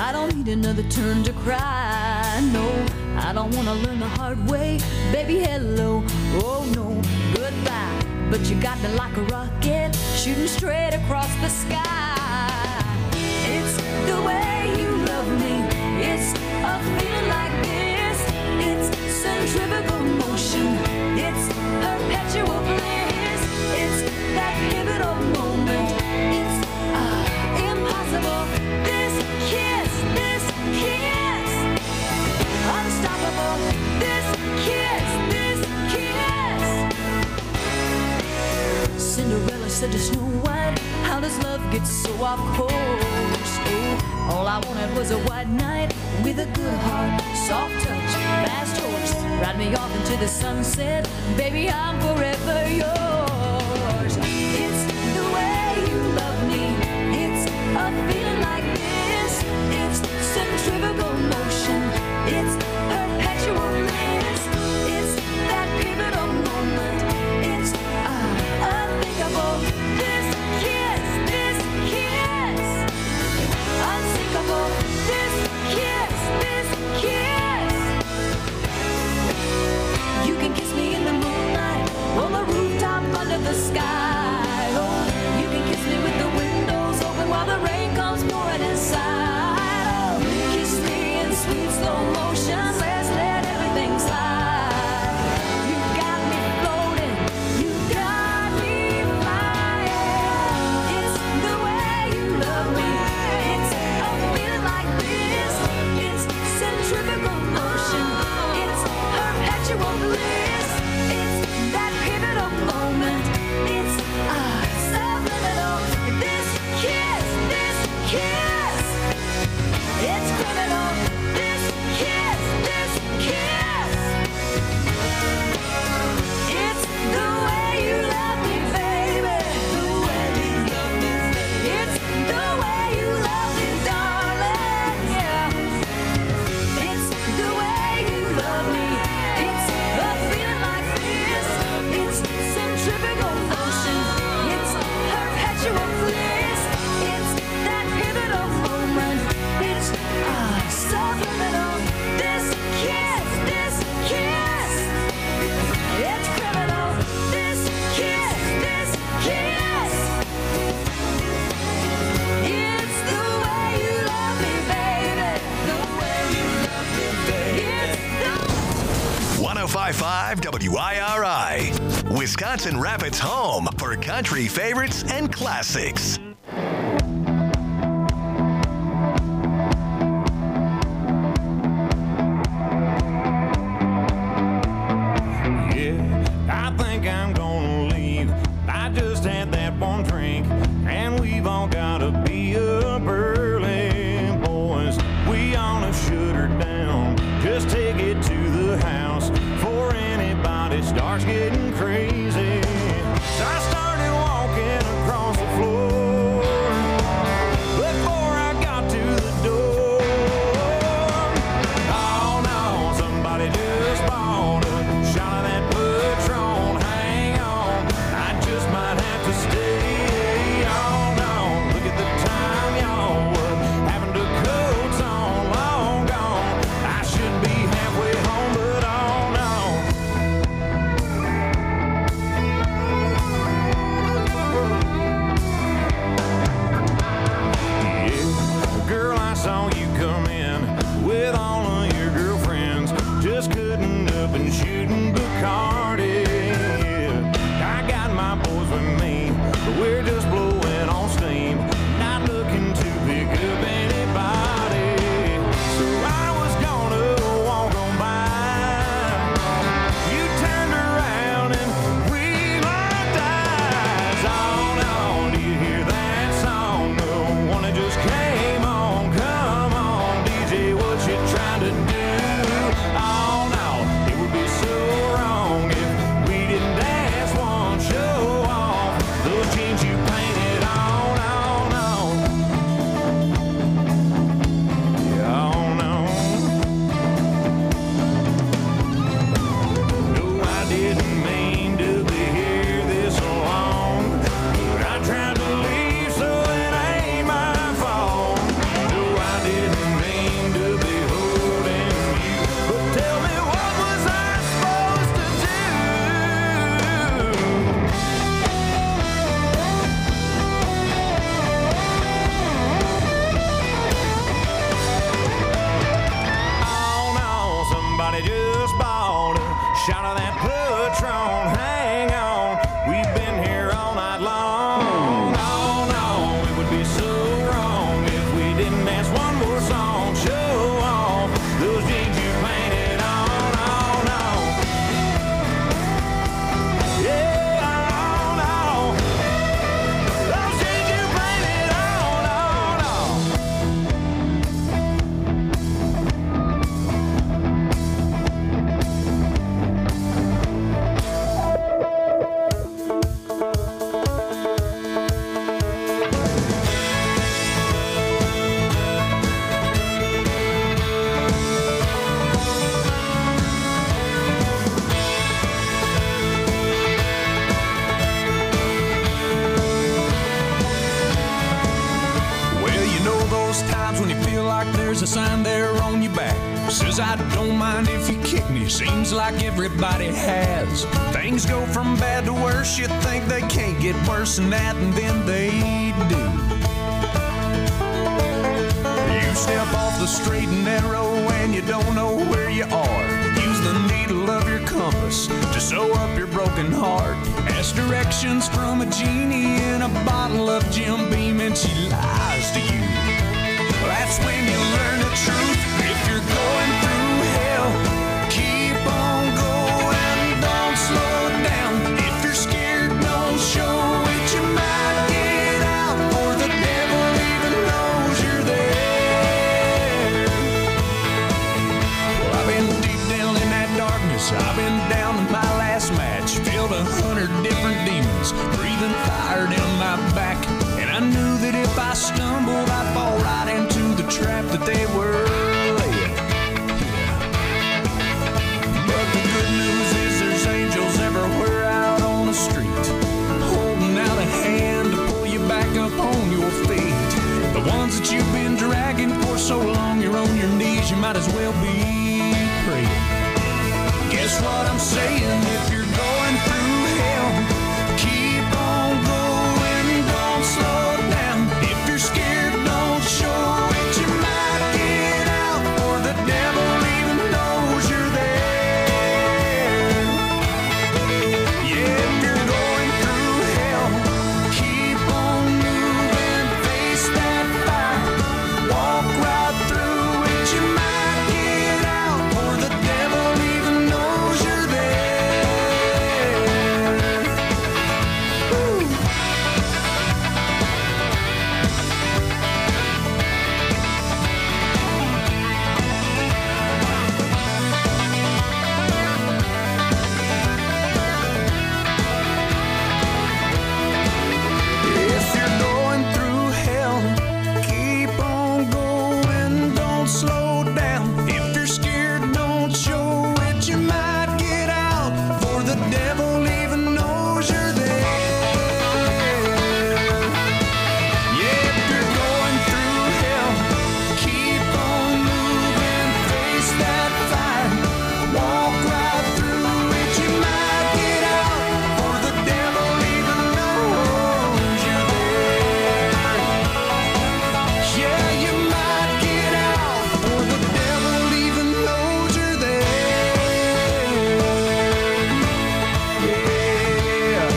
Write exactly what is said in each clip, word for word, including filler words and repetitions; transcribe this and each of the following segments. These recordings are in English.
I don't need another turn to cry. No, I don't wanna learn the hard way. Baby, hello, oh no, goodbye. But you got me like a rocket, shooting straight across the sky. It's the way you love me. It's a feeling like this. It's centrifugal motion. It's perpetual bliss. It's that pivotal moment. It's uh, impossible. This kiss, this kiss, unstoppable. This kiss, this kiss. Cinderella said to Snow White, how does love get so off course? Oh, all I wanted was a white knight with a good heart, soft touch, fast horse. Ride me off into the sunset, baby, I'm forever yours. It's the way you love me. It's a feeling like this. It's centrifugal motion. It's perpetual bliss. It's that pivotal moment. It's uh, unthinkable. This kiss, this kiss, unsinkable. This kiss, this kiss. You can kiss me in the moonlight, on the rooftop under the sky. Oh, you can kiss me with the windows open while the rain comes pouring inside. Oh, kiss me in sweet slow motion. Let's let everything slide. You got me floating. You got me flying. It's the way you love me. It's a feeling like this. It's centrifugal motion. It's perpetual bliss. It's that pivotal moment. It's ah, subliminal. This kiss, this kiss. It's criminal. This kiss, this kiss. It's the way you love me, baby. The way you love me. It's the way you love me, darling. Yeah. It's the way you love me. It's a feeling like this. It's centrifugal motion. It's perpetual bliss. It's that pivotal moment. It's ah, subliminal. This kiss, this kiss. It's criminal. This kiss, this kiss. It's the way you love me, baby. The way you love me, baby. It's the one oh five point five W I R I, Wisconsin Rapids' home for country favorites and classics. Yeah, I think I'm gonna leave. I just had that one drink, and we've all gotta be up early, boys. We ought to shut her down. Just take it to the house before anybody starts getting crazy. So I started walking across the floor before I got to the door. Oh no, somebody just bought a shot of that Patron. Hang on, I just might have to stay. Oh no, look at the time, y'all. What happened to coats on? Long gone. I should be halfway home, but oh no. there on your back. Says I don't mind if you kick me, seems like everybody has. Things go from bad to worse, you think they can't get worse than that, and then they do. You step off the straight and narrow and you don't know where you are. Use the needle of your compass to sew up your broken heart. Ask directions from a genie in a bottle of Jim Beam and she lies to you. That's when you learn the truth. If you're going through hell, keep on going, don't slow down. If you're scared, don't show it, you might get out, or the devil even knows you're there. Well, I've been deep down in that darkness, I've been down to my last match, filled a hundred different demons, breathing fire down my back. And I knew that if I stumbled, I'd fall right into the trap that they were laying. But the good news is there's angels everywhere out on the street, holding out a hand to pull you back up on your feet. The ones that you've been dragging for so long, you're on your knees, you might as well be praying. Guess what I'm saying? If you're going through hell, keep on going, don't slow down. If you're scared, don't show it, you might get out, or the devil even knows you're there. Yeah, if you're going through hell, keep on moving, face that fire, walk right through it, you might get out, or the devil even knows you're there. Woo. If you're going through hell, keep on going, don't slow down. If you're scared, don't show it, you might get out, for the devil even knows you're there. Yeah, if you're going through hell, keep on moving, face that fire, walk right through it, you might get out, for the devil even knows you're there. Yeah, you might get out, for the devil even knows you're there. Yeah.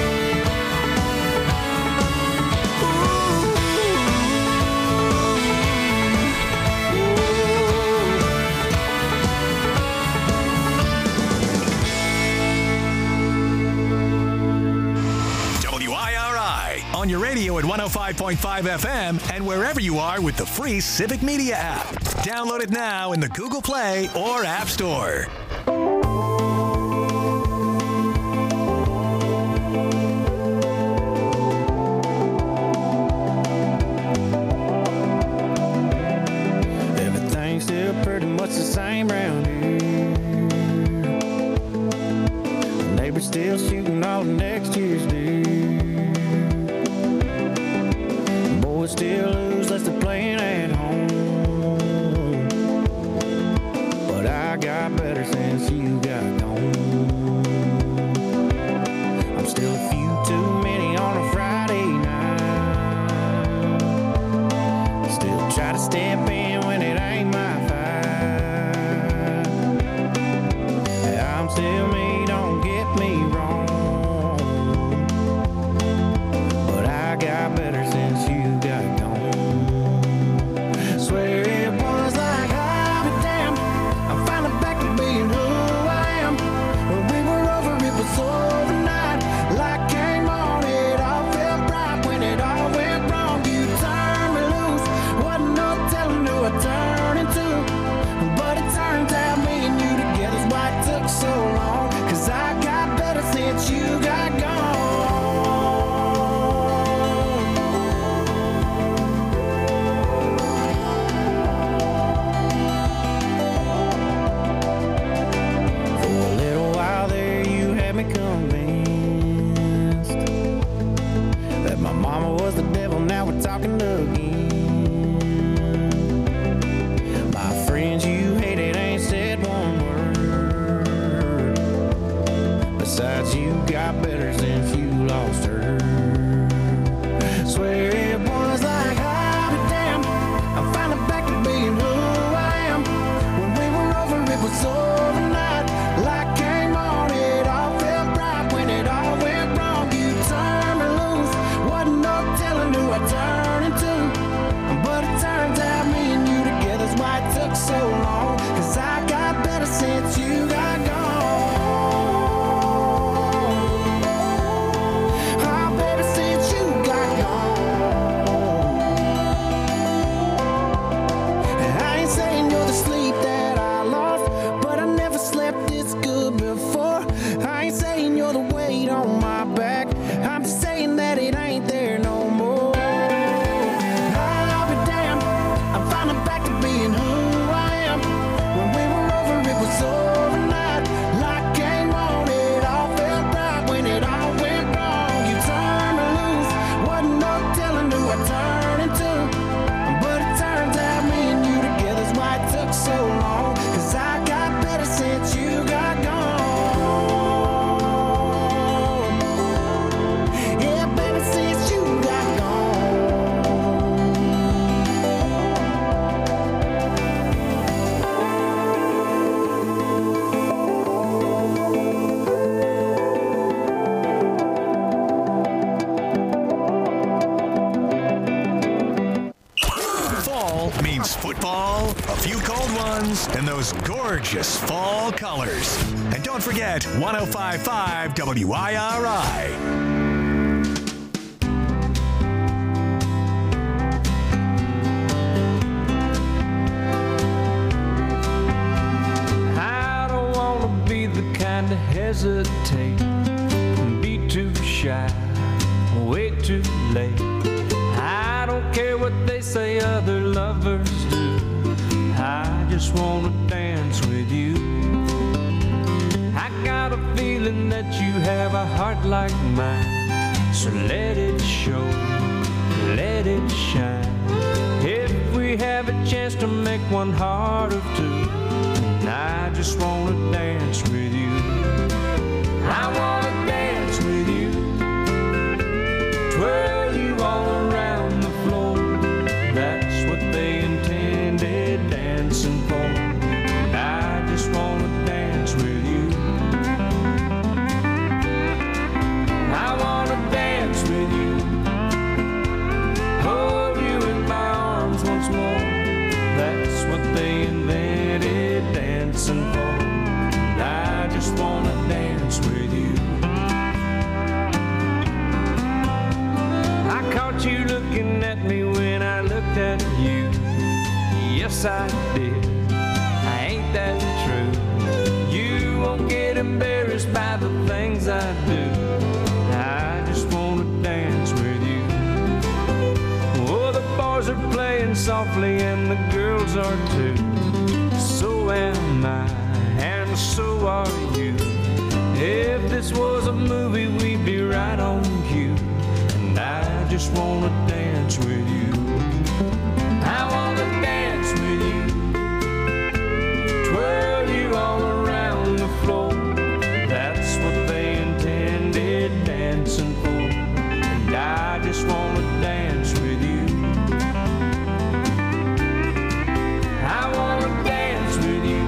W I R I on your radio at one oh five point five F M and wherever you are with the free Civic Media app. Download it now in the Google Play or App Store. Everything's still pretty much the same round here. The neighbors still shooting all next year's deer. Boys still lose less than playing at home. But I got better since you got gone. I'm still a few too many on a Friday night. Still try to step in when it ain't my fight. Yeah, I'm still me, don't get me wrong. But I got better since you got gone. cause I got better since you got gone. I'm better since you got gone. I ain't saying you're the sleep that I lost, but I never slept this good before. I ain't saying you're the weight on my back, I'm just saying that it ain't there no more. I'll be damned, I'm finally back to being who I am. When we were over, it was overnight. Light came on, it all felt right. When it all went wrong, you turned me loose. Wasn't no telling who I turned into, but it turns out me and you together's why it took so long. Cause I got better since you got gone. Yeah, better since you got gone. Fall means football, a few cold ones, and those gorgeous fall colors. And don't forget one oh five point five W I R I. I don't wanna be the kind to hesitate and be too shy, wait too late. I don't care what they say other lovers do, I just wanna dance with you. I got a feeling that you have a heart like mine, so let it show, let it shine. If we have a chance to make one heart of two, and I just wanna dance with you. I wanna dance with you, twirl you all around the floor. That's what they intended dancing for, and I just wanna dance with you. I wanna dance with you, hold you in my arms once more. That's what they invented dancing for, and I just wanna dance with you. I caught you looking at me when I looked at you. Yes, I did. Ain't that true? You won't get embarrassed by the things I do. I just wanna dance with you. Oh, the boys are playing softly and the girls are too. So am I, and so are you. If this was a movie, we'd be right on cue. And I just wanna dance with you. I wanna dance with you, twirl you all around the floor. That's what they intended dancing for, and I just wanna dance with you. I wanna dance with you,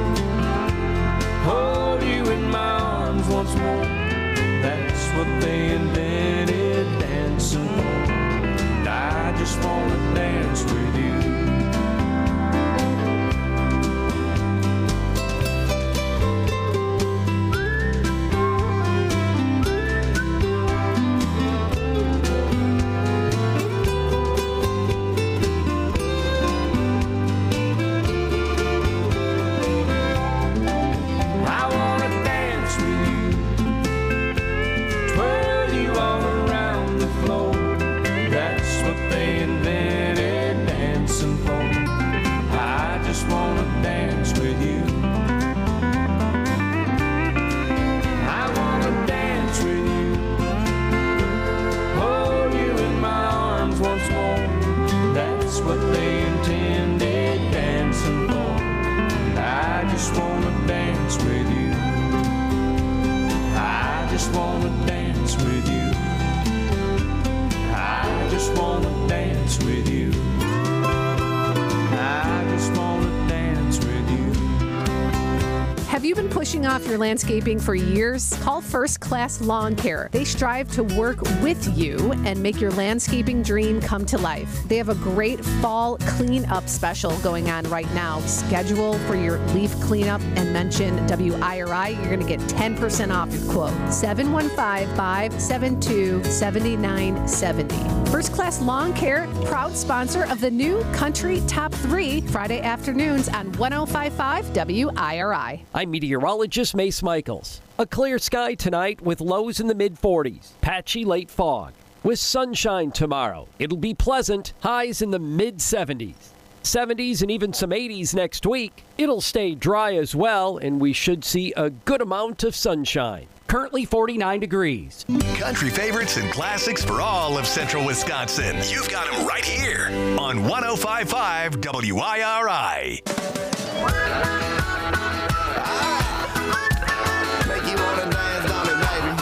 hold you in my arms once more. That's what they invented dancing for, and I just wanna dance with you. I wanna dance with you, twirl you all around the floor. That's what they invented dancing for. I just wanna dance with you. I wanna dance with you, hold you in my arms once more. That's what they intended dancing for, and I just wanna dance with you. I just wanna dance with you. I just wanna dance with you. I just wanna dance with you. Have you been pushing off your landscaping for years? Call First Class Lawn Care. They strive to work with you and make your landscaping dream come to life. They have a great fall cleanup special going on right now. Schedule for your leaf cleanup and mention W I R I. You're going to get ten percent off your quote. seven one five, five seven two, seven nine seven zero. First Class Lawn Care, proud sponsor of the new Country Top three, Friday afternoons on one oh five point five W I R I. I'm meteorologist Mace Michaels. A clear sky tonight with lows in the mid forties. Patchy late fog. With sunshine tomorrow. It'll be pleasant. Highs in the mid seventies. seventies and even some eighties next week. It'll stay dry as well, and we should see a good amount of sunshine. Currently forty-nine degrees. Country favorites and classics for all of central Wisconsin. You've got them right here on one oh five point five W I R I. Make you wanna dance, don't it, baby?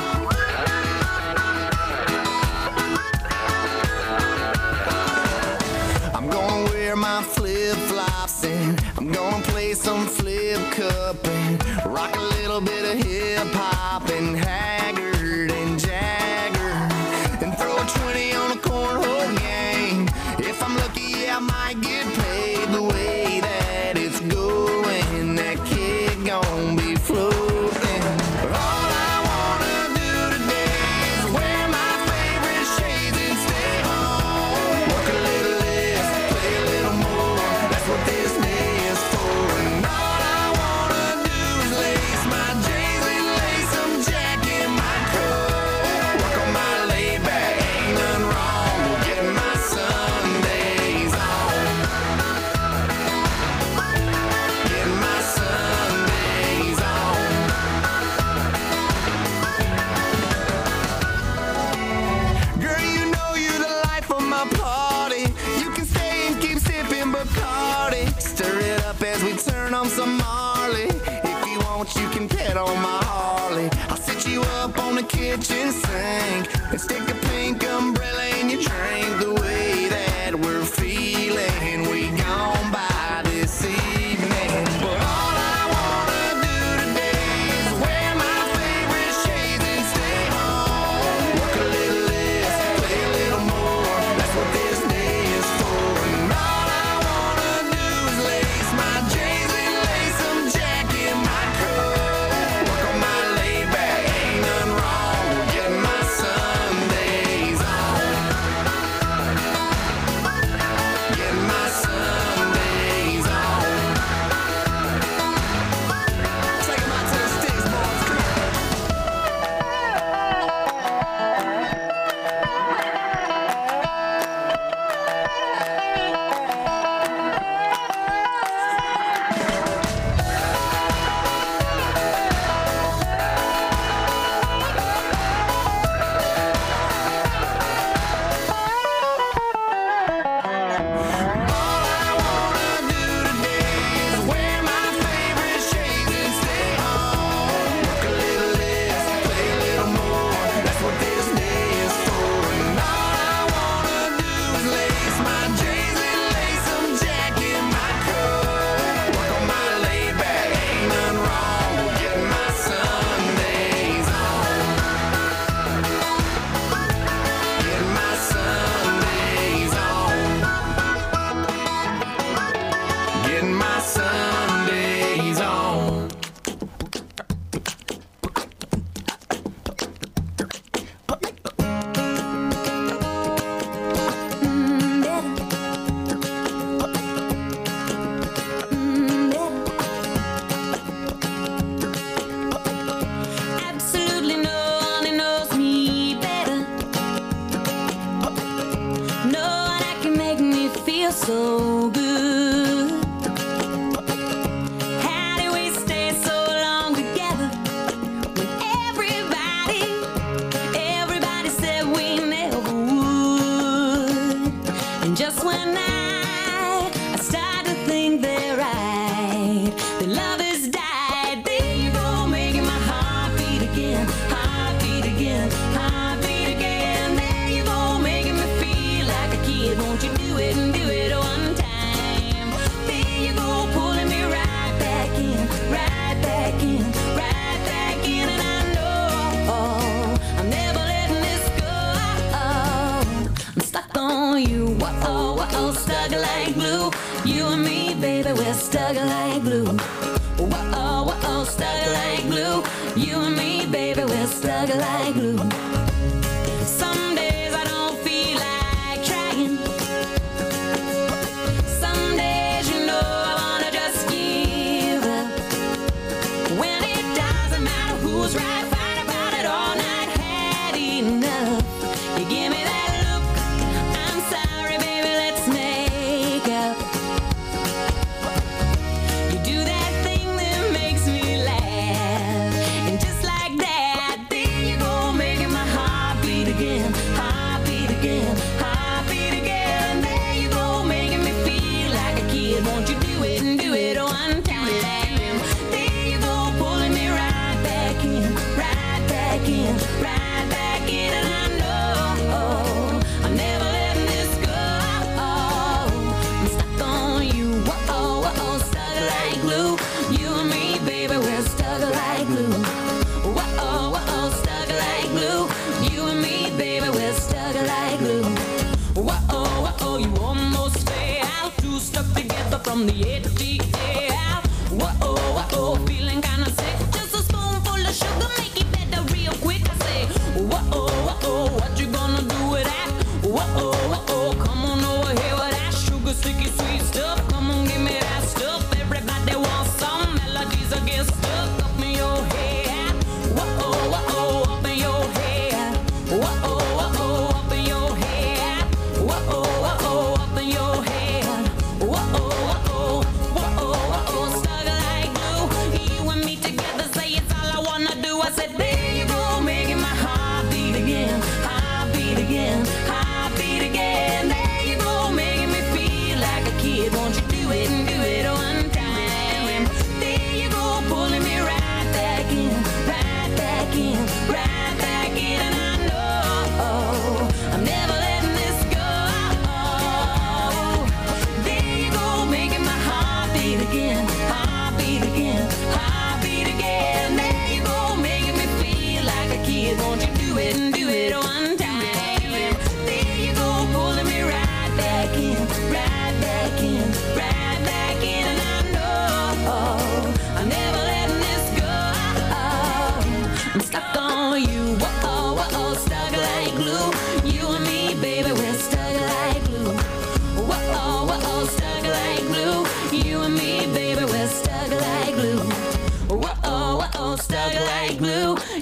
I'm gonna wear my flip-flops and I'm gonna play some flip cup and rock a little bit of hip-hop and Haggard and Jagger and throw a twenty on a cornhole game. If I'm lucky, I might get paid the way that it's going. That kid gon' be floating. But all I wanna do today is wear my favorite shades and stay home. Work a little less, play a little more. That's what this day is for. And all I wanna do is lace my J's and lace some Jack in my coat. Work on my laid back, ain't nothing wrong with getting my Sundays on. Getting my Sundays on. Girl, you know you the life of my party. You can stay and keep sipping Bacardi. Stir it up as we turn on some Marley. If you want, you can pet on my Harley. I'll sit you up on the kitchen sink and stick a pink umbrella in your drink. The way that we're feeling, we gone by this evening. But all I wanna do today is wear my favorite shades and stay home. Work a little less, play a little more. That's what this day is for. And all I wanna do is lace my J's and lace some Jack in my coat. Work on my laid back, ain't nothing wrong with getting my Sundays on. Getting my Sundays on. Take 'em out to the sticks, boys. Come on. All I wanna do today is wear my favorite shades and stay home. Work a little less, play a little more. That's what this day is for. And all I wanna do is lace my J's and lace some Jack in my coat. Work on my laid back, ain't nothing wrong with getting my Sundays on. Getting my Sundays on. Getting my Sundays on. Absolutely no one knows me better. No one that can make me feel so good. How do we stay so long together when everybody, everybody said we never would? And just when I, I start to think they're right, the love has died. There you go, making my heart beat again, heart beat again, heart beat again. There you go, making me feel like a kid. Won't you do it and do it one time? There you go, pulling me right back in, right back in.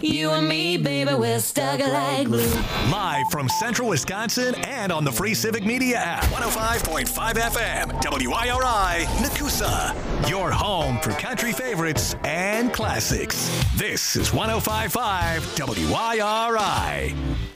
You and me, baby, we're stuck like glue. Live from Central Wisconsin and on the free Civic Media app. one oh five point five F M, W I R I, Nakusa. Your home for country favorites and classics. This is one oh five point five W I R I.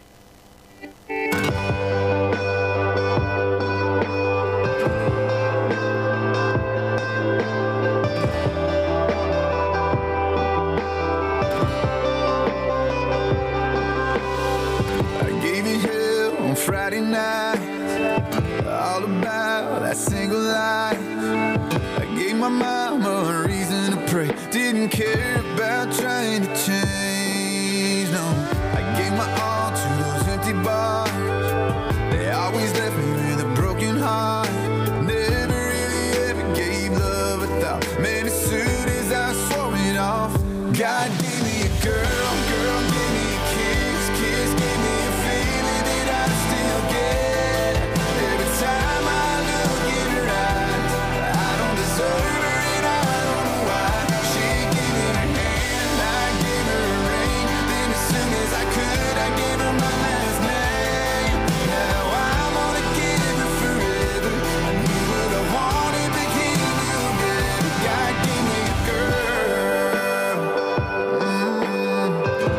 Friday night, all about that single life. I gave my mama a reason to pray. Didn't care about trying to change, no. I gave my all to those empty bars. They always left me with a broken heart. Never really ever gave love a thought. Man, as soon as I swore it off, God gave me a girl, girl gave me a kiss, kiss gave me a feeling that I still get. Every time I look in her eyes, I don't deserve her and I don't know why. She gave me her hand, I gave her a ring. Then as soon as I could, I gave her my last name. Now I'm gonna give her forever. I knew what I wanted, but he knew better. God gave me a girl. Mm.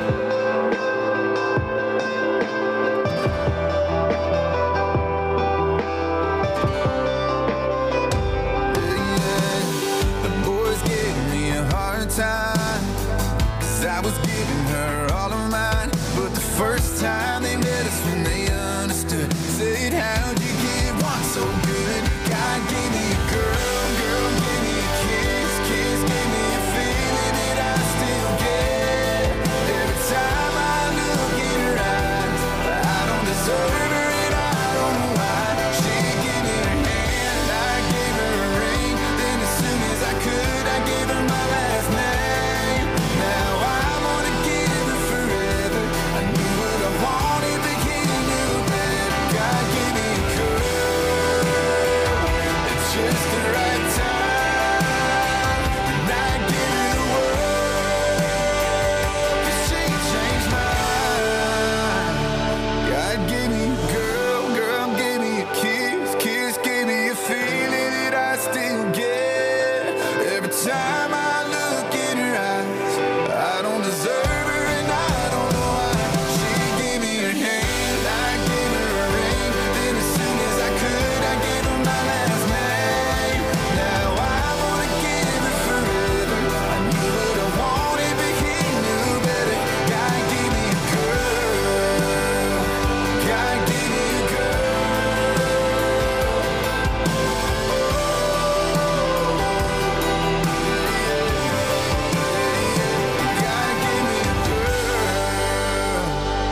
The boys gave me a hard time, 'cause I was giving her all of mine. But the first time they met us when they understood, said, how'd you get one so good? God gave me a girl, girl gave me a kiss, kiss gave me a feeling that I still get. Every time I look in her eyes, I don't deserve her and I don't know why. She gave me her hand, I gave her a ring. Then as soon as I could, I gave her my last name. Now I'm gonna give her forever. I knew what I wanted, but he knew better. God gave me a girl at just the right time, and I give her the world, 'cause she changed my mind. God gave me a girl, girl gave me a kiss, kiss gave me a feeling that I still get. Every time I look in her eyes, I don't deserve her and I don't know why. She gave me her hand, I gave her a ring. Then as soon as I could, I gave her my last name. Now I wanna give her forever. I knew what I wanted, but he knew better. God gave me a girl. God gave me a girl. God gave me a girl.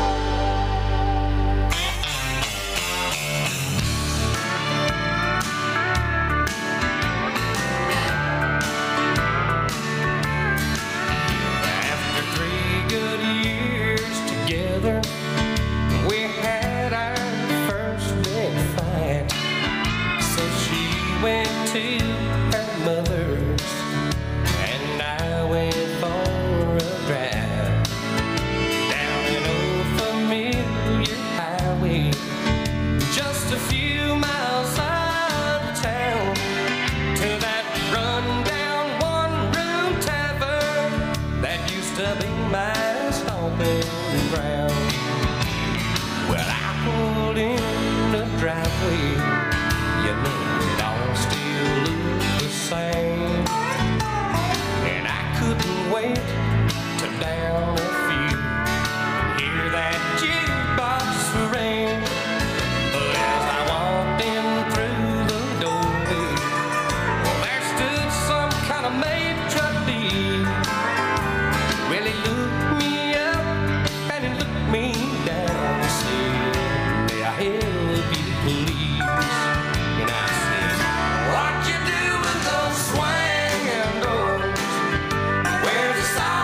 After three good years together, we had our first big fight. So she went to her mother's, and I went for a drive down an old familiar highway, just a few miles out of town, to that rundown one-room tavern that used to be my stomping ground. Well, I pulled in the driveway, you know it all still looked the same, and I couldn't wait to down a few and hear that jukebox ring. But as I walked in through the doorway, well, there stood some kind of maitre d'. Well, he looked me up and he looked me down and said, "May I help you, please?" And I said, "What you do with those swinging doors? Where's the side?"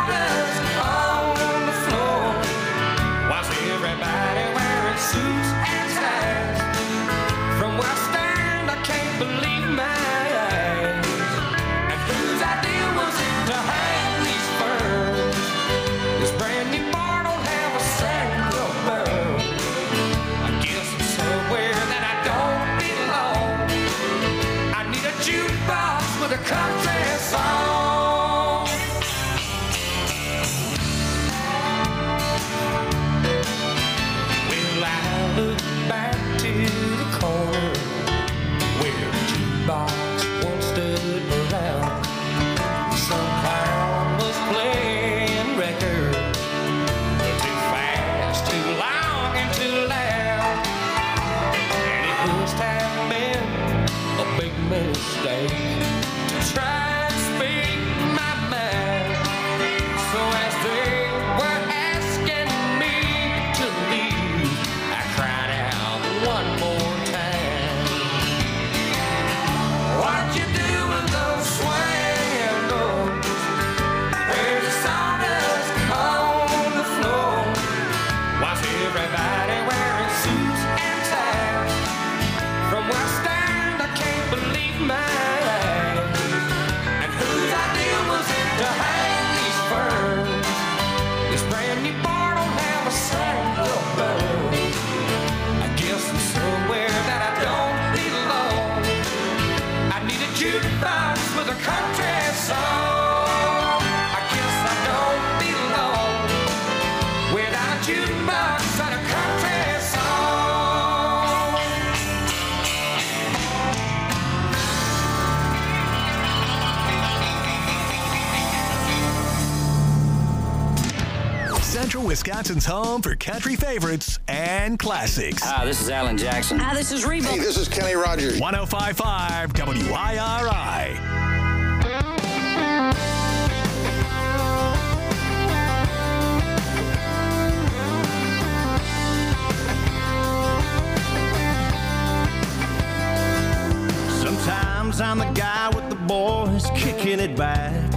Central Wisconsin's home for country favorites and classics. Hi, this is Alan Jackson. Hi, this is Reba. Hey, this is Kenny Rogers. one oh five point five W I R I. Sometimes I'm the guy with the boys kicking it back,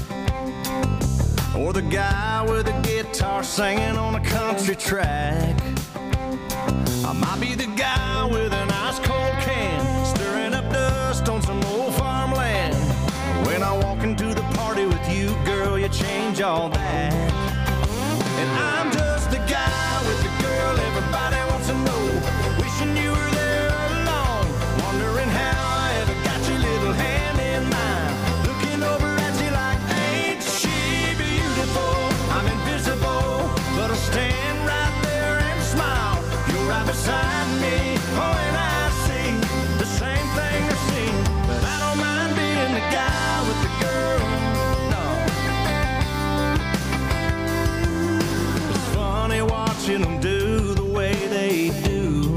or the guy with a guitar singing on a country track. I might be the guy with an ice cold can stirring up dust on some old farmland. When I walk into the party with you, girl, you change all that. And I'm just the guy with the girl everybody wants to know, wishing you were there alone, wondering how I ever got your little hand in mine, looking over at you like, ain't she beautiful? I'm invisible, but I'll stand right there and smile. You're right beside me, oh, and I see the same thing they're seeing, but I don't mind being the guy with the girl, no. It's funny watching them do the way they do.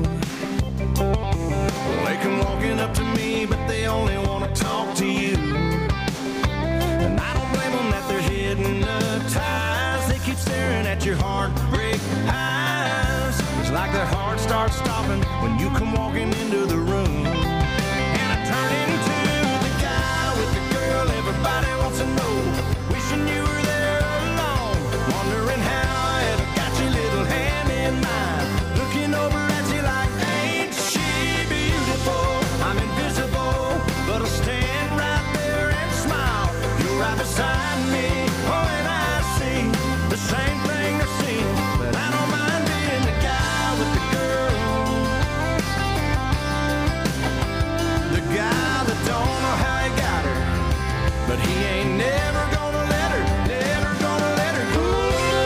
They come walking up to me, but they only want to talk to you. And I don't blame them that they're hypnotized. They keep staring at your heartbreak eyes. It's like their heart starts stopping when you come walking into the room. And I turn into the guy with the girl everybody wants to know, wishing you were there alone, wondering how I ever got your little hand in mine, looking over at you like, ain't she beautiful? I'm invisible, but I'll stand right there and smile. You're right beside me, oh, and I see the same thing they're seeing, but I don't mind being the guy with the girl, the guy that don't know how he got her, but he ain't never gonna let her, never gonna let her go.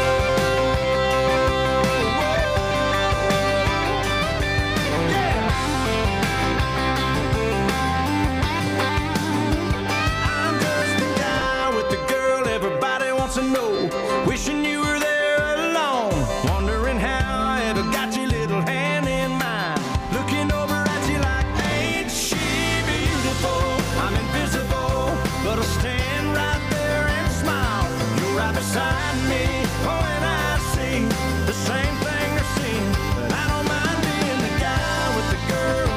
I'm just the guy with the girl everybody wants to know, wishing you were there alone, wondering how I ever got your little hand in mine, looking over at you like, ain't she beautiful? I'm invisible, but I'll stand right there and smile. You're right beside me, oh, and I see the same thing they're seeing, but I don't mind being the guy with the girl.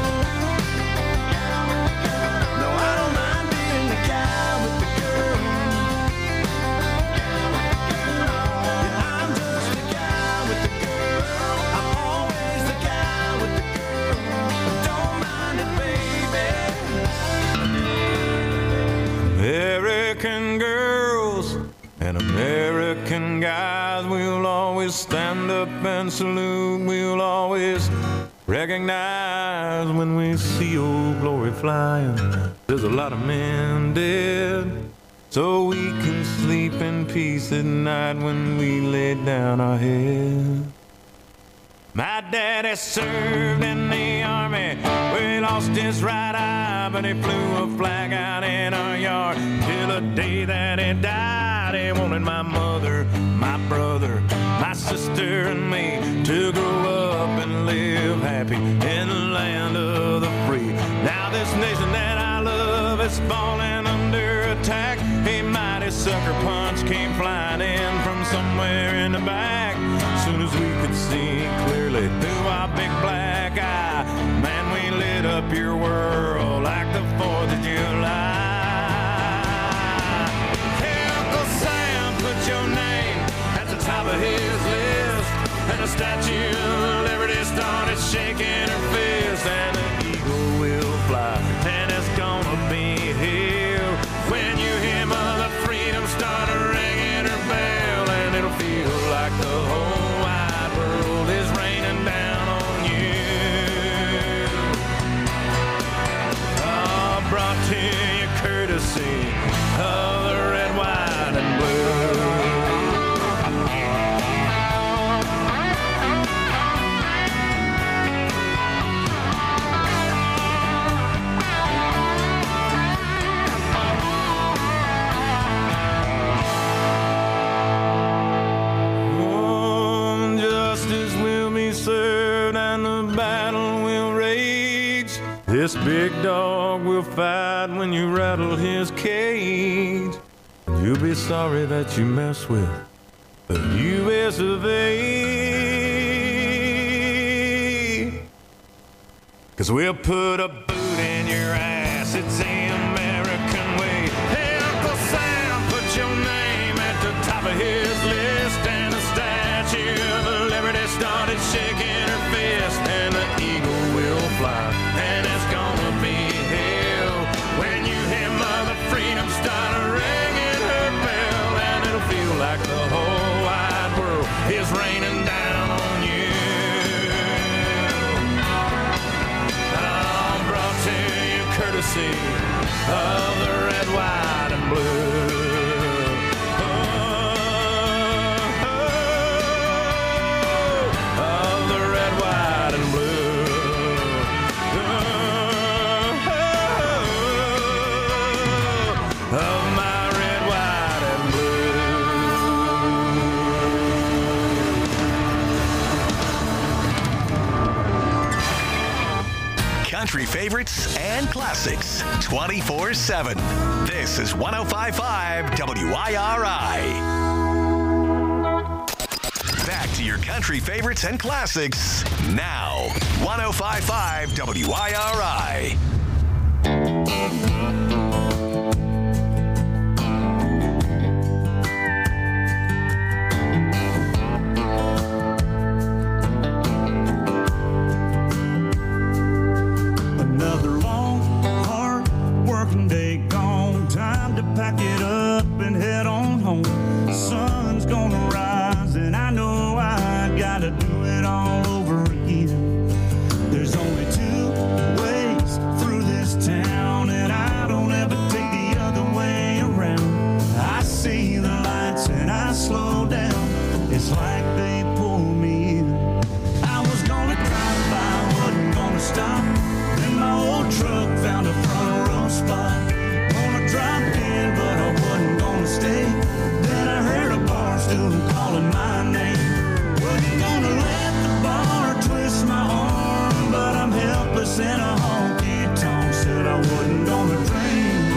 No, I don't mind being the guy with the girl. Yeah, I'm just the guy with the girl. I'm always the guy with the girl. Don't mind it, baby. American girls and American guys, we'll always stand up and salute. We'll always recognize when we see old glory flying. There's a lot of men dead, so we can sleep in peace at night when we lay down our head. My daddy served in the army, we lost his right eye, but he flew a flag out in our yard till the day that he died. He wanted my mother, my brother, my sister and me to grow up and live happy in the land of the free. Now this nation that I love is falling under attack. A mighty sucker punch came flying in from somewhere in the back. Soon as we could see clearly through our big black eye, man, we lit up your world like the fourth of July. Hey, Uncle Sam, put your name at the top of his list, and the Statue of Liberty started shaking her fist, and the eagle will fly, and it's gonna be here when you hear Mother Freedom start ringing her bell, and it'll feel like the whole wide world is raining down on you. you'll be sorry that you mess with the U S of A. 'Cause we'll put a boot in your ass, it's the American way. Hey, Uncle Sam, put your name at the top of his list, and the Statue of Liberty started shaking her fist, and the eagle will fly, and it's gonna be hell when you hear Mother Freedom start ringing her bell, and it'll feel like the whole wide world is raining down on you. I'm brought to you courtesy of the red, white, and blue. Country favorites and classics twenty-four seven. This is one oh five point five W I R I. Back to your country favorites and classics now. one oh five point five W I R I. Pack it up and head on home. The sun's gonna rise, and I know I gotta do it all over again. There's only two ways through this town, and I don't ever take the other way around. I see the lights and I slow down. It's like they pull me in. I was gonna drive by, wasn't gonna stop. Then my old truck found a front row spot. Gonna drop in, but I wasn't gonna stay. Then I heard a bar stool calling my name. Wasn't gonna let the bar twist my arm, but I'm helpless in a honky tonk. Said I wasn't gonna drink.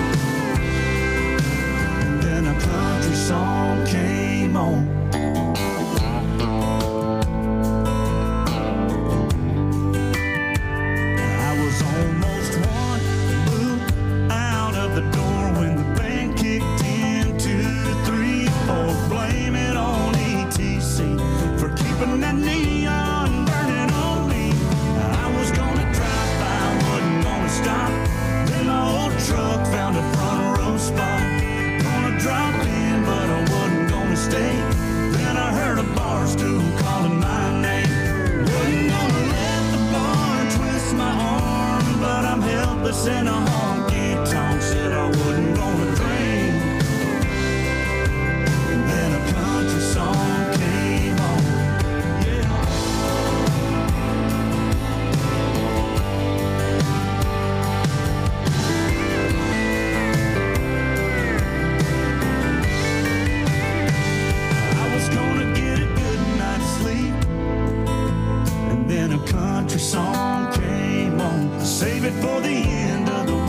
And then a country song came on. I was almost one boot out of the door when the band kicked in. Two, three, four, blame it on E T C for keeping that neon burning on me. I was gonna drive by, wasn't gonna stop. Then my old truck found a front row spot. Gonna drop in, but I wasn't gonna stay. Then I heard a bar stool calling my name. Wasn't gonna let the bar twist my arm, but I'm helpless in a honky tonk. Said I wasn't gonna drink. And then a country song came on. Yeah. I was gonna get a good night's sleep, and then a country song came on. Save it for the end of the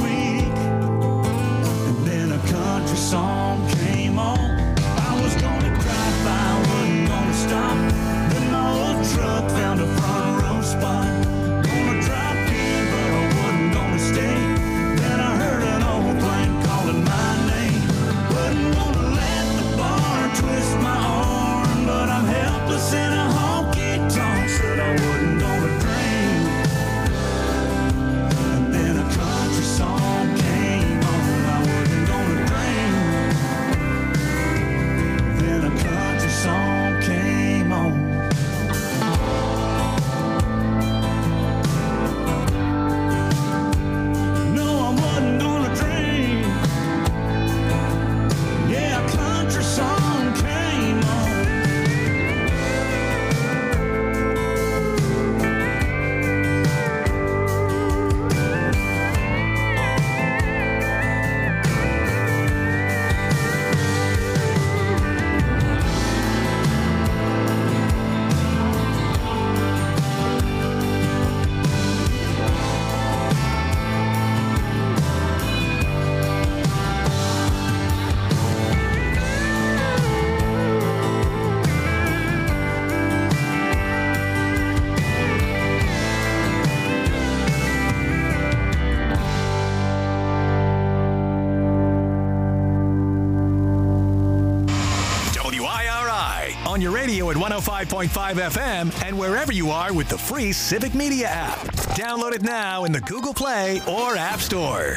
on your radio at one oh five point five F M and wherever you are with the free Civic Media app. Download it now in the Google Play or App Store.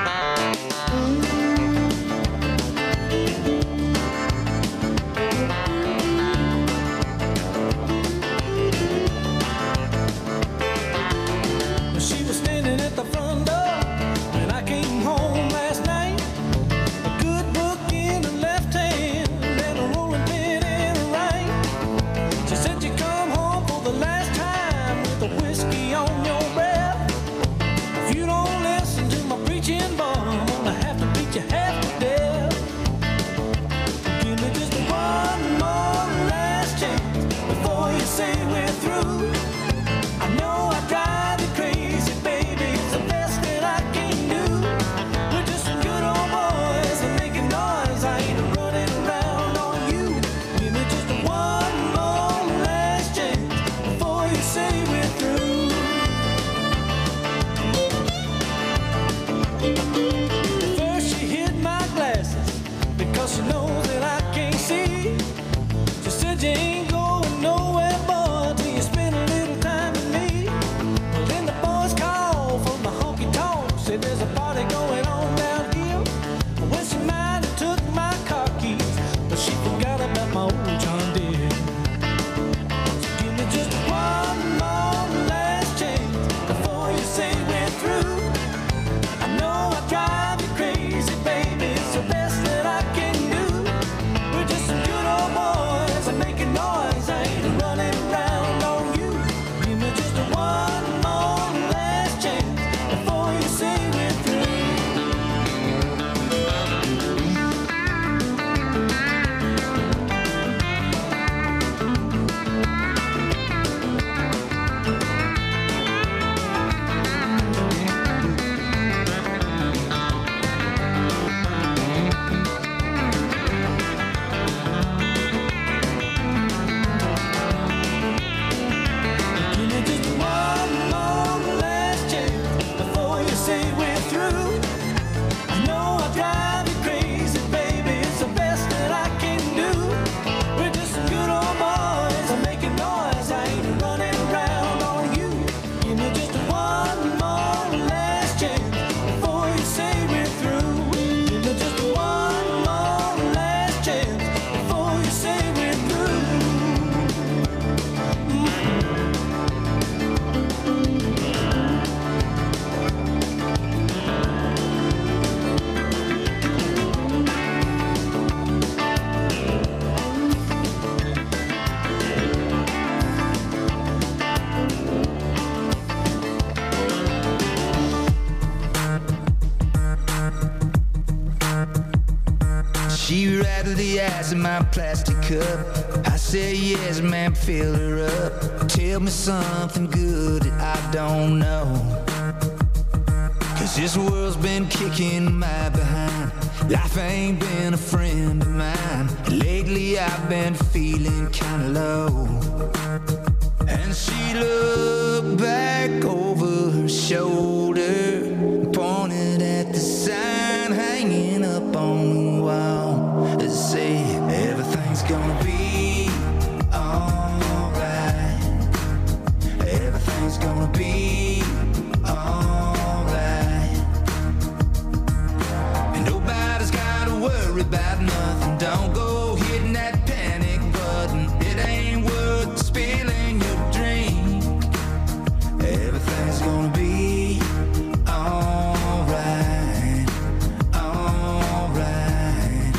She was standing at the front door when I came home last night. A good book in her left hand and a rolling pin in her right. She said you come home for the last time with a whiskey on your breath. If you don't listen to my preaching, boy, I'm gonna have to beat you half to death. Give me just one more last chance before you say we're through. I know I drive you crazy, baby, it's the best that I can do. We're just some good old boys and making noise, I ain't running around on you. Give me just one more last chance before you say we're through. First she hid my glasses because she knows that I can't see. She said you ain't going nowhere, boy, till you spend a little time with me. Well, then the boys called from the honky tonk, said there's a party going on down here. Well, she might have took my car keys, but she forgot about my old John Deere. So give me just one more last chance before you say we're through. I know I drive you crazy, baby, it's the best that I can do. We're just some good old boys and making noise, I ain't running around on you. Give me just one more last chance before you say we're through. Give me just one more last chance before you say we're through. I know I drive you crazy, baby, it's the best that I can do. We're just some good old boys, I'm making noise, I ain't running around on you. Give me just one more last chance before you say we're through. Give me just one more last chance before you say we're through. She rattled the ice in my plastic cup. I said, yes, ma'am, fill her up. Tell me something good that I don't know. Cause this world's been kicking my behind. Life ain't been a friend of mine. Lately I've been feeling kinda low. And she looked back over her shoulder, pointed at the sign hanging up on the wall that said everything's gonna be alright. Everything's gonna be alright. And nobody's gotta worry about nothing. Don't go hitting that panic button. It ain't worth spilling your drink. Everything's gonna be alright. Alright.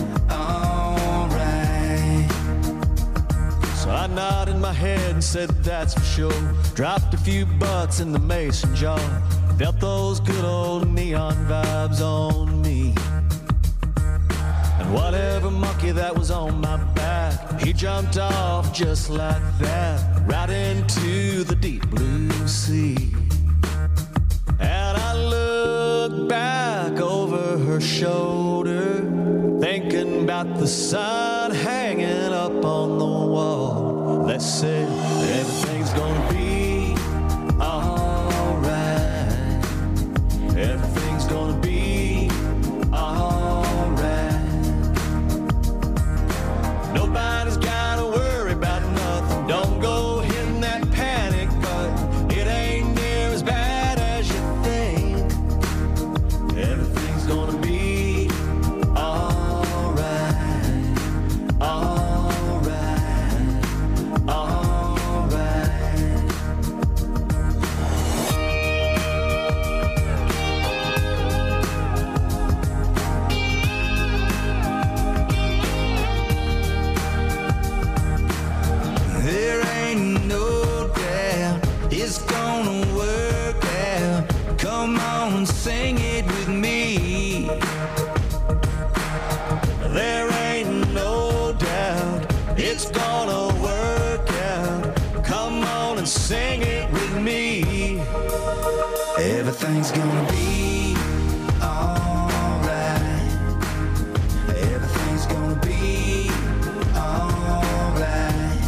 Alright. So I nodded my head and said that's for sure. Dropped a few bucks in the mason jar. Felt those good old neon vibes on me. And whatever monkey that was on my back, he jumped off just like that, right into the deep blue sea. And I looked back over her shoulder, thinking about the sign hanging up on the wall that said everything's gonna be alright. Everything's gonna be alright. Nobody's gotta it's gonna work out. Come on and sing it with me. Everything's gonna be alright. Everything's gonna be alright.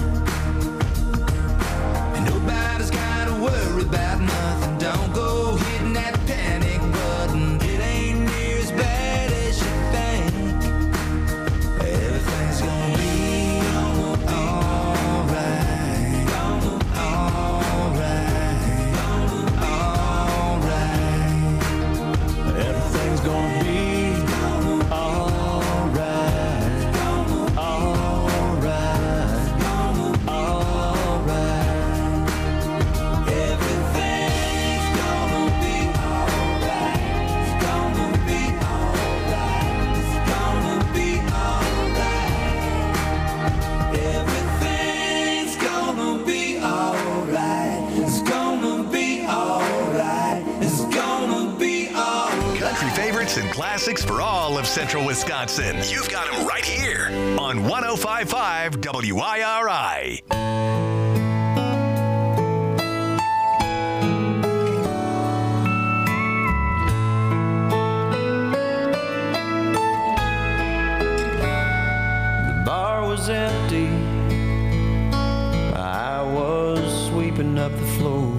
And nobody's gotta worry about nothing. Don't go hitting that panic button. It ain't near as bad as you think. Everything's gonna be alright. Alright. Everything's gonna be alright. Alright. Alright. Everything's gonna be alright. It's gonna be alright. It's gonna be alright. Everything's gonna be alright. It's gonna be alright. It's gonna be alright. Country favorites and classics for all of Central Wisconsin. You've got them right here on one oh five point five W I R I. The bar was empty. I was sweeping up the floor.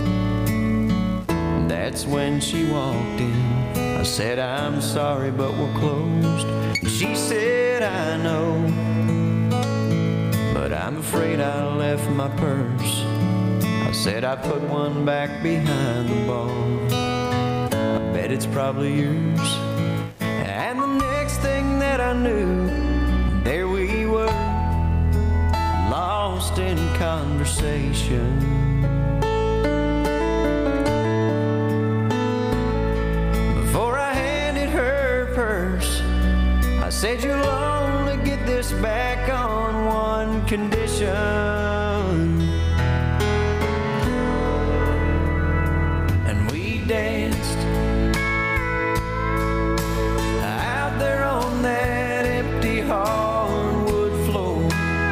That's when she walked in. I said, I'm sorry, but we're closed. And she said, I know, but I'm afraid I left my purse. I said, I put one back behind the bar. I bet it's probably yours. And the next thing that I knew, there we were, lost in conversation. Before I handed her purse, I said, you'll only get this back on one condition. And we danced out there on that empty hardwood floor.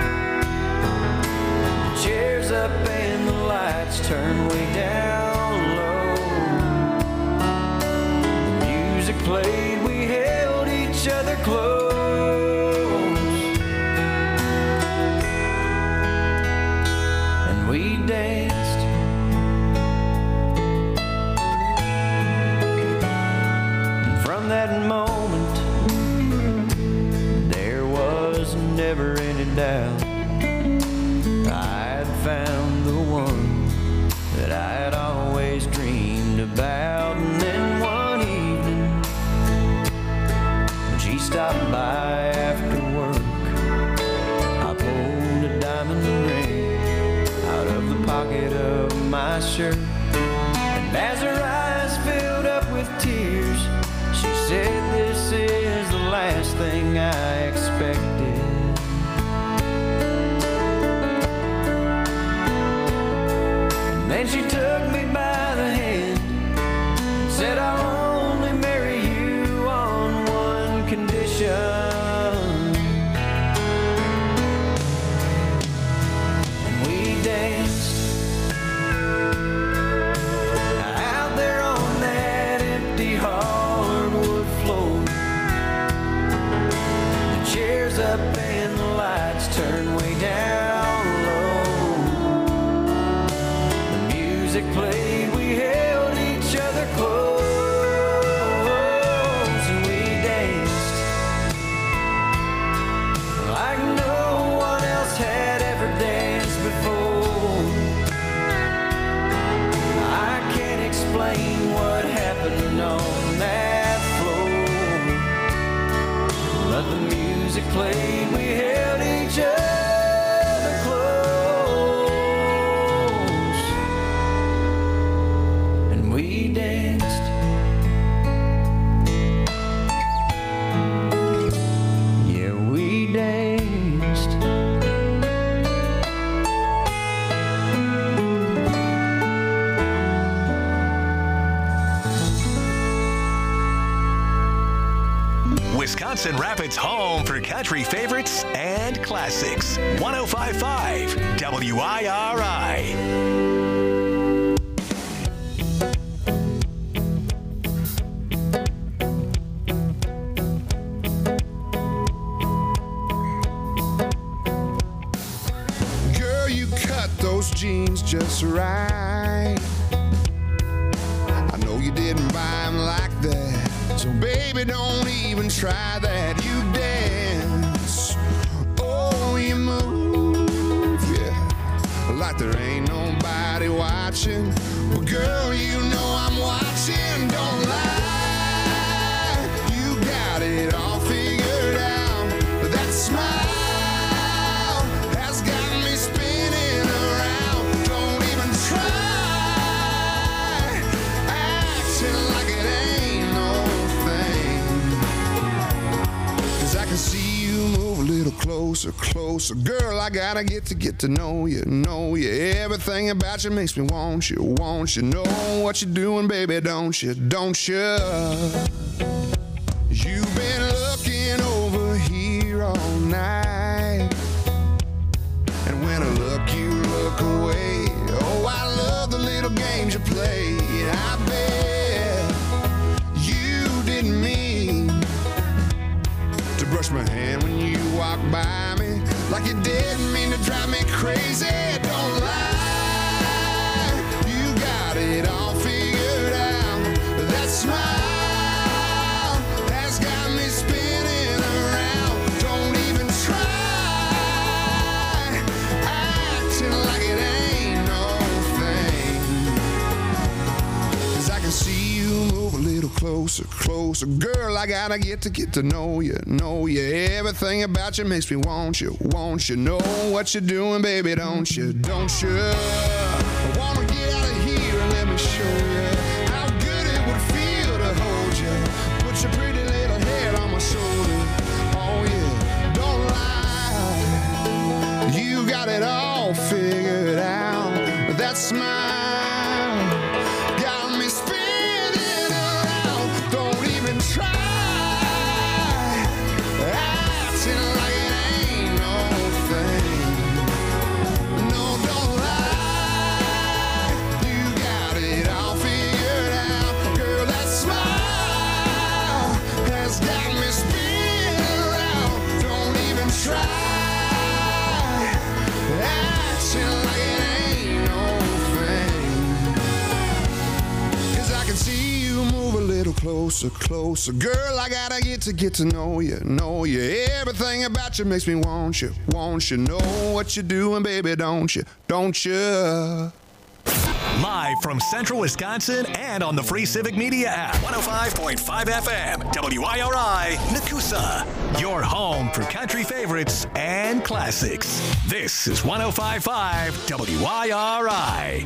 The chairs up and the lights turned way down low. The music played, we held each other close. And we danced. And from that moment, there was never any doubt. I'd found the one that I'd always dreamed about. And then one evening, when she stopped by after work, I pulled a diamond ring out of the pocket of my shirt. And as her eyes filled up with tears, she said, this is the last thing I expected. And then she took me by the hand and said, I'll only marry you on one condition. And we danced out there on that empty hardwood floor. The chairs up and the lights turned way down low. The music played, we held each other close. And we danced like no one else had ever danced before. I can't explain what happened on that floor, but the music played, we held each other close. And we danced. Yeah, we danced. Wisconsin Wisconsin Rapids' home for country favorites and classics. one oh five point five W I R I. Those jeans just right. I know you didn't buy them like that, so baby, don't even try that. You dance, oh, you move, yeah, like there ain't nobody watching. But girl, you know I'm watching, don't lie. You got it all figured out. That smile has got me spinning around. Don't even try acting like it ain't no thing. 'Cause I can see you move a little closer, closer. Girl, I gotta get to get to know you, know you. Everything about you makes me want you, want you. Know what you're doing, baby, don't you, don't you? You've been looking over here all night, and when I look, you look away. Oh, I love the little games you play. I bet you didn't mean to brush my hand when you walked by me, like you didn't mean to drive me crazy. Don't lie, you got it all figured out. That smile has got me spinning around. Don't even try acting like it ain't no thing. 'Cause I can see you move a little closer, closer. Girl, I gotta get to get to know you, know you. Everything about you makes me want you, want you. Know what you're doing, baby, don't you, don't you? I wanna get out of here and let me show you how good it would feel to hold you. Put your pretty little head on my shoulder. Oh yeah, don't lie, you got it all figured out. That smile got me spinning around. Don't even try acting like it ain't no thing. No, don't lie, you got it all figured out. Girl, that smile has got me spinning around. Don't even try acting like it ain't no thing. 'Cause I can see you move a little closer, closer. Girl, I gotta get to get to know you, know you. Everything about you makes me want you, want you. Know what you're doing, baby, don't you, don't you? Live from Central Wisconsin and on the free Civic Media app. one oh five point five F M, W I R I, Nakusa. Your home for country favorites and classics. This is one oh five point five W I R I.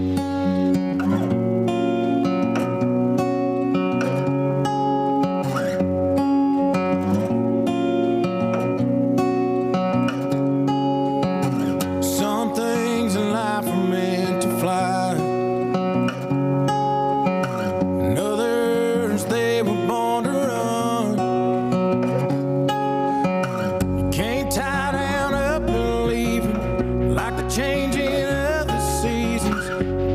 Some things in life are meant to fly, and others they were born to run. You can't tie down up and leave it, like the changing of the seasons.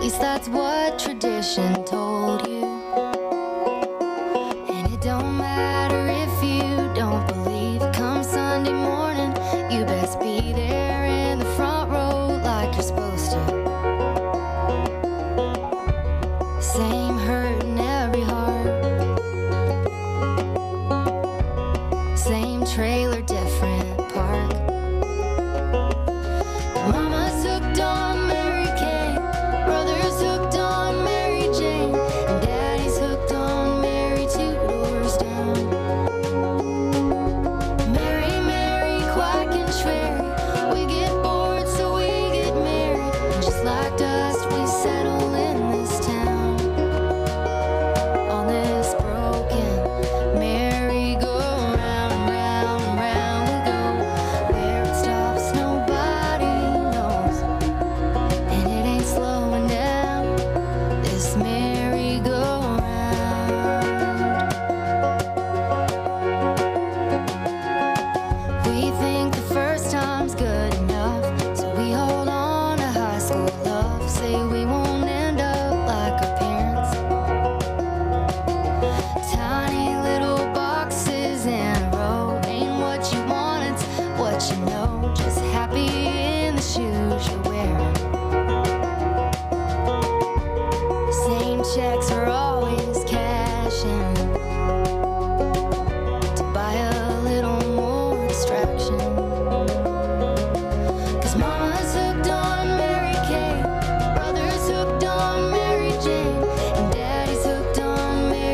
least that's what tradition told you.